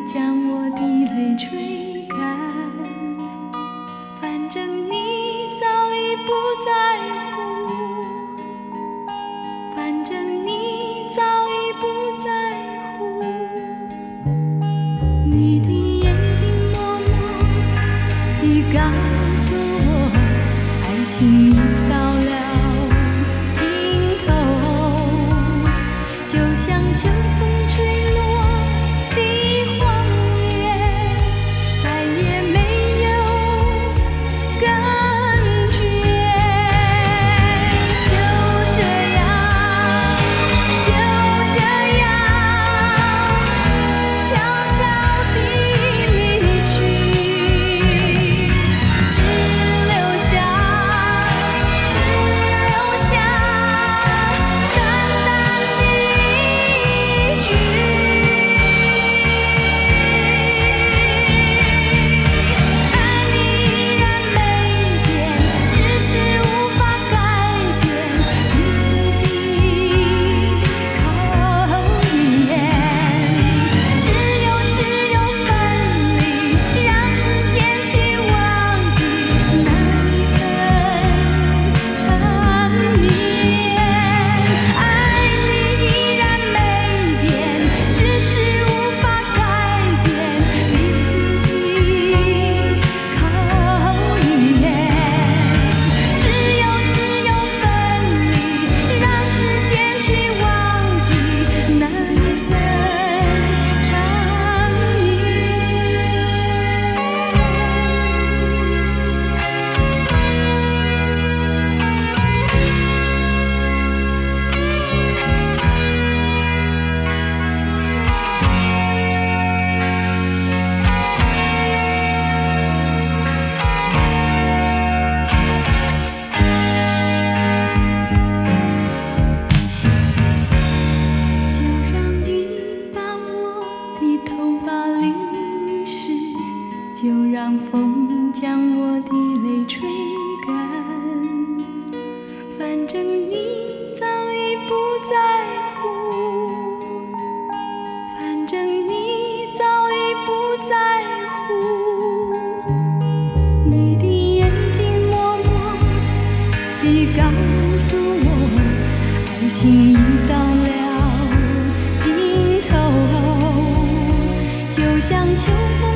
将我的泪吹干，反正你早已不在乎，反正你早已不在乎。你的眼睛默默地告诉我，爱情已到了尽头，就像秋风吹落的黄叶，再也没有感觉。就这样，就这样，悄悄地离去，只留下淡淡的一句，爱你依然没变，只是无法改变彼此的考验。只有分离，让时间去忘记那一份缠绵。爱你依然没变，只是无法改变彼此的考验。只有分离，让时间去忘记那一份缠就让云把我的头发淋湿，就让风将我的泪吹干，反正你早已不在乎，反正你早已不在乎。你的眼睛默默地告诉我，爱情已到了尽头，就像秋风